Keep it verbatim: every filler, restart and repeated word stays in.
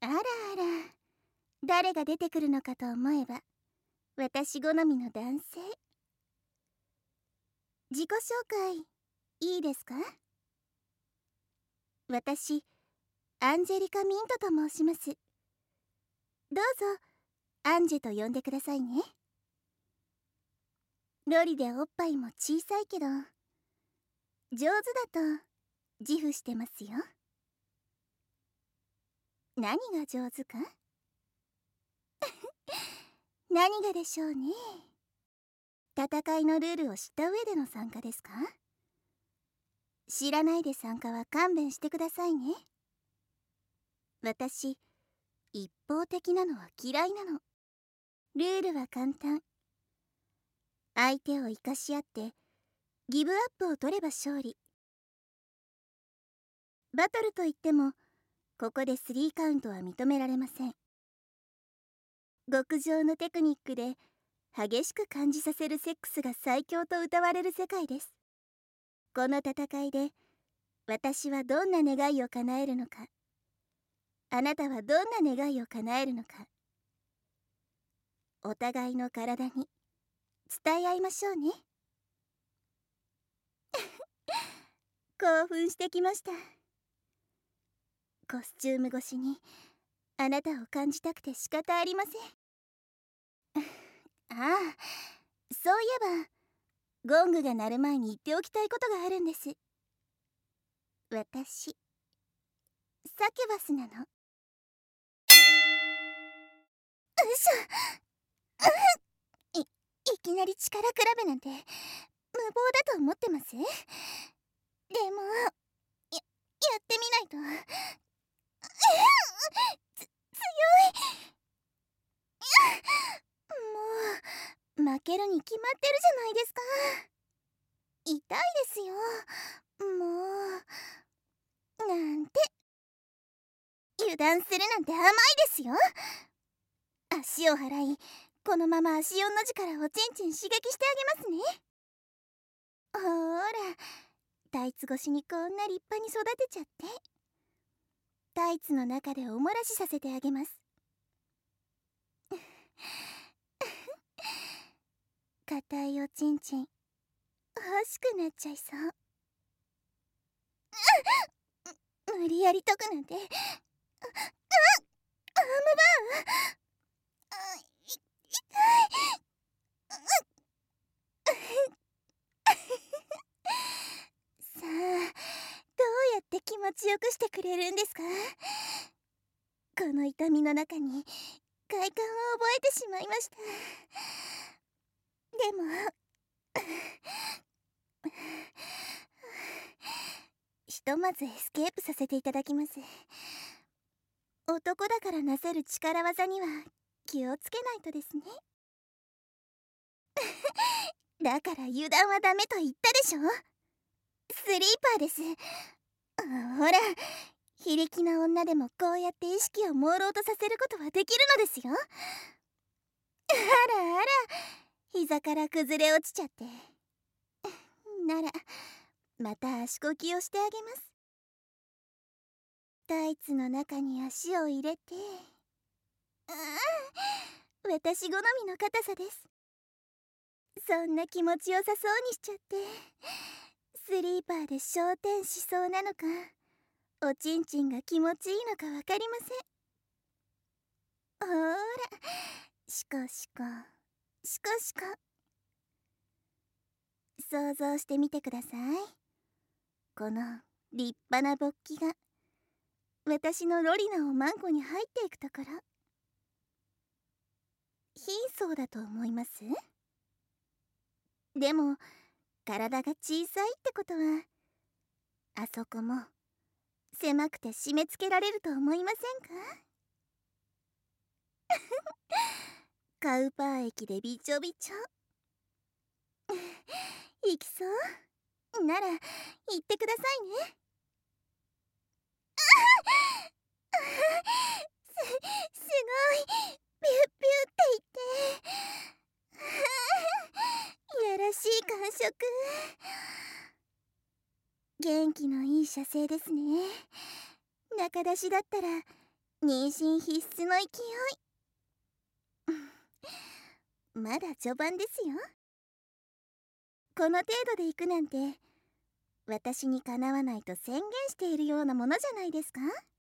あらあら、誰が出てくるのかと思えば私好みの男性。自己紹介いいですか？私アンジェリカ・ミントと申します。どうぞアンジェと呼んでくださいね。ロリでおっぱいも小さいけど上手だと自負してますよ。何が上手か何がでしょうね。戦いのルールを知った上での参加ですか？知らないで参加は勘弁してくださいね。私一方的なのは嫌いなの。ルールは簡単。相手を生かし合ってギブアップを取れば勝利。バトルといってもここでスリーカウントは認められません。極上のテクニックで激しく感じさせるセックスが最強と謳われる世界です。この戦いで私はどんな願いを叶えるのか、あなたはどんな願いを叶えるのか、お互いの体に伝え合いましょうね。興奮してきました。コスチューム越しにあなたを感じたくて仕方ありません。ああ、そういえばゴングが鳴る前に言っておきたいことがあるんです。私サキュバスなの。うしょい、いきなり力比べなんて無謀だと思ってます？でもや、やってみないと。つ、強い。もう負けるに決まってるじゃないですか。痛いですよ。もうなんて。油断するなんて甘いですよ。足を払いこのまま足四の字からおちんちん刺激してあげますね。ほーら、タイツ越しにこんな立派に育てちゃって。タイツの中でおもらしさせてあげます。硬いおちんちん欲しくなっちゃいそう。無理やり解くなんて。あ、あ、アームバー。あ、い、痛い。さあ、どうやって気持ちよくしてくれるんですか？この痛みの中に快感を覚えてしまいました。でもひとまずエスケープさせていただきます。男だからなせる力技には気をつけないとですね。だから油断はダメと言ったでしょ。スリーパーです。ほら、非力な女でもこうやって意識を朦朧とさせることはできるのですよ。あらあら、膝から崩れ落ちちゃって。ならまた足こきをしてあげます。タイツの中に足を入れて。ああ、私好みの硬さです。そんな気持ちよさそうにしちゃって、スリーパーで昇天しそうなのかおちんちんが気持ちいいのかわかりません。ほーら、シコシコシコシコ。想像してみてください。この立派な勃起が私のロリナをマンコに入っていくところ。貧相だと思います？でも体が小さいってことはあそこも狭くて締め付けられると思いませんか？カウパー液でびちょびちょ。いきそうなら言ってくださいね。あす、すごいピュッピュッって言っていやらしい感触。元気のいい射精ですね。中出しだったら妊娠必須の勢い。まだ序盤ですよ。この程度で行くなんて私にかなわないと宣言しているようなものじゃないですか。